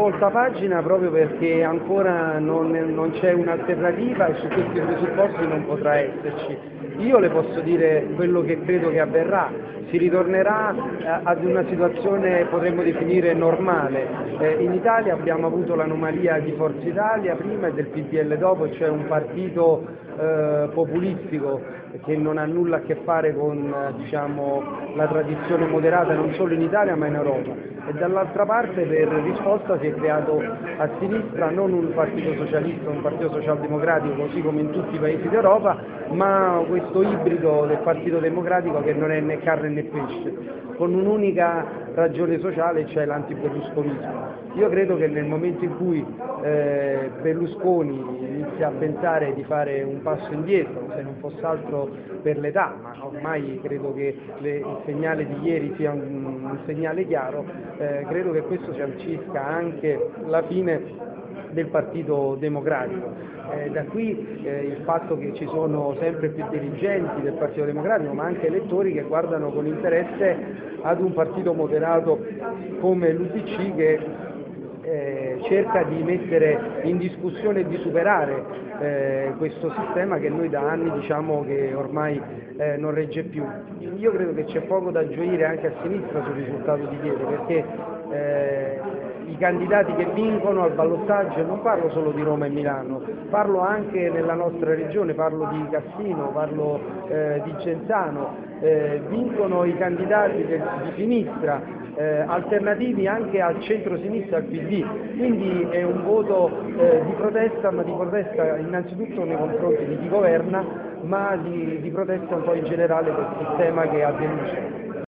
volta pagina proprio perché ancora non c'è un'alternativa e su questi presupposti non potrà esserci. Io le posso dire quello che credo che avverrà: si ritornerà ad una situazione potremmo definire normale. In Italia abbiamo avuto l'anomalia di Forza Italia prima e del PDL dopo, cioè un partito populistico che non ha nulla a che fare con la tradizione moderata non solo in Italia ma in Europa, e dall'altra parte per risposta si è creato a sinistra non un partito socialista, un partito socialdemocratico così come in tutti i paesi d'Europa, ma questo ibrido del Partito Democratico che non è né carne né pesce, con un'unica ragione sociale, cioè l'antiberlusconismo. Io credo che nel momento in cui Berlusconi inizia a pensare di fare un passo indietro, se non fosse altro per l'età, ma ormai credo che il segnale di ieri sia un segnale chiaro, credo che questo sancisca anche la fine del Partito Democratico. Da qui il fatto che ci sono sempre più dirigenti del Partito Democratico, ma anche elettori che guardano con interesse ad un partito moderato come l'UDC che cerca di mettere in discussione e di superare questo sistema che noi da anni diciamo che ormai non regge più. Io credo che c'è poco da gioire anche a sinistra sul risultato di ieri, perché i candidati che vincono al ballottaggio, non parlo solo di Roma e Milano, parlo anche nella nostra regione, parlo di Cassino, parlo di Genzano, vincono i candidati di sinistra, alternativi anche al centro-sinistra, al PD, quindi è un voto di protesta, ma di protesta innanzitutto nei confronti di chi governa, ma di protesta un po' in generale del sistema che ha deluso.